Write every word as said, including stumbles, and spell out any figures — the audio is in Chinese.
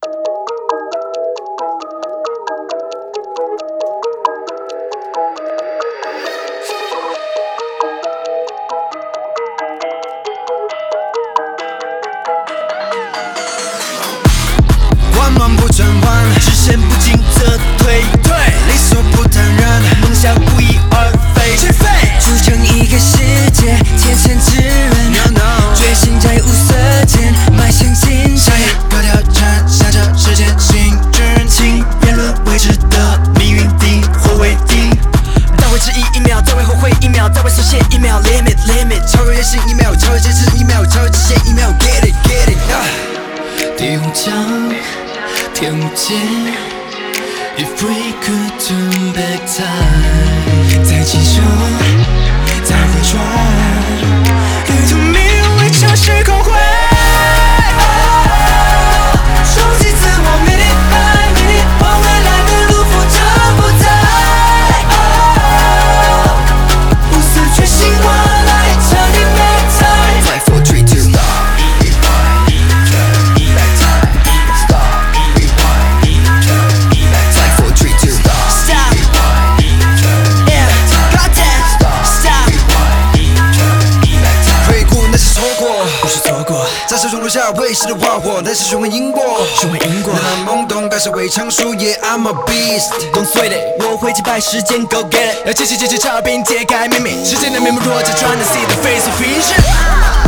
万万不转弯，视线不进则退，理所不坦然，梦想不翼而飞，筑成一个世界，天选之人， no, no. 决心在无色间迈向精神。高调站下这世间新人情，辩论未知的命运定或未定。再会迟疑一秒，再会后悔一秒，再会实现一秒 limit limit， 超越人性一秒，超越现实一秒，超越极限一秒 ，get it get it、啊。地无疆，天无界。If we could turn back time， 再继续，再回转，与同命运为这时空会。收集自我 minute by minute， 往未来的路扶着不在。不死决心换来彻底没time。Five four three two stop。在手中留下未熄的花火，那是循环因果，循环因果。那懵懂感受为常数，Yeah I'm a beast。Don't sweat it， 我会击败时间 ，Go get it。要解析解析差并揭开秘密，时间的面目若在 ，Trying to see the face of vision。